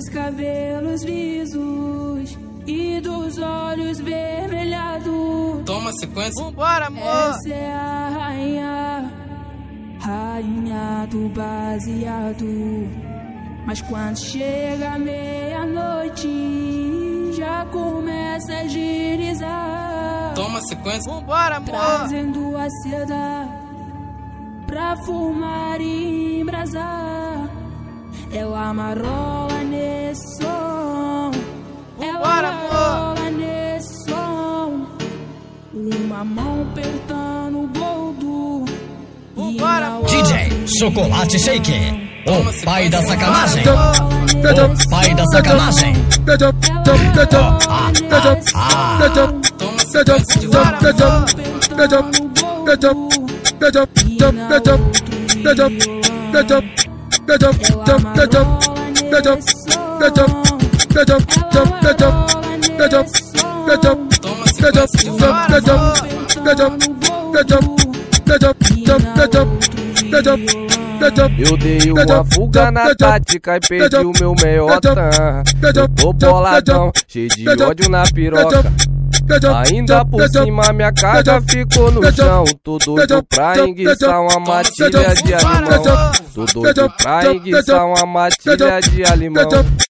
dos cabelos lisos e dos olhos vermelhados. Toma sequência. Vambora, amor. Essa é a rainha, rainha do baseado. Mas quando chega a meia-noite, já começa a agilizar. Toma sequência. Vambora, amor. Trazendo a seda pra fumar e embrasar. Ela marola nesse som. Vambora, Ela marola nesse som. Uma mão apertando o boldo. Vambora, DJ Chocolate Shake, o pai da sacanagem. O pai da sacanagem. Toma sequência de volta. Toma sequência de volta. Eu dei uma fuga na tática e perdi o meu meiota. Eu tô boladão, cheio de ódio na piroca. Ainda por cima minha carga ficou no chão. Tô doido pra enguiçar uma matilha de alimão. Tô doido pra enguiçar uma matilha de alimão.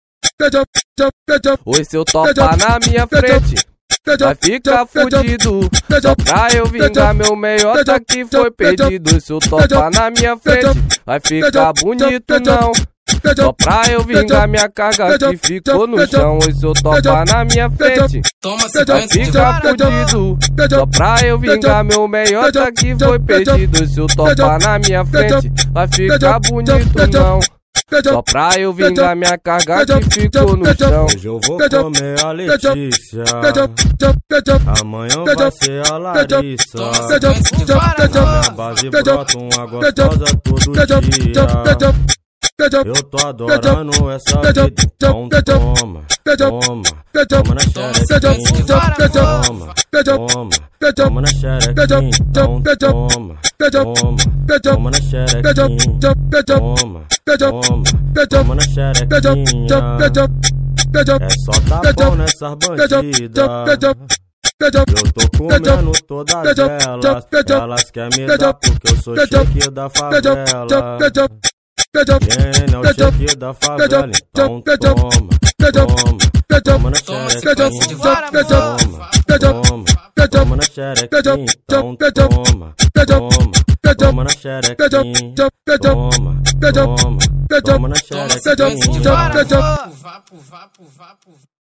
Oi, se eu topar na minha frente, vai ficar fudido. Só pra eu vingar meu meiota que foi perdido. Se eu topar na minha frente, vai ficar bonito não. Só pra eu vingar minha carga que ficou no chão. E se eu topar na minha frente, Toma vai sequência de ficar volta. fudido. Só pra eu vingar meu meiota que foi perdido. Se eu topar na minha frente, vai ficar bonito não. Só pra eu vingar minha carga que ficou no chão. Hoje eu vou comer a Letícia, amanhã vai ser a Larissa. Toma sequência de volta. Na minha base brota uma gostosa todo dia. Eu tô adorando essa vida, então toma, toma, toma na xerequinha. Toma, toma, toma na xerequinha. Então toma, toma, toma na xerequinha. Toma, toma, toma na xerequinha. É só tapão nessas bandidas. Eu tô comendo todas elas. Elas querem me dar porque eu sou chique da favela. Quem é o cheque da favela, então toma, toma, toma na xerequinha. Toma, toma na xerequinha. Então toma, toma na xerequinha. Toma, toma na xerequinha. Toma sequência de volta.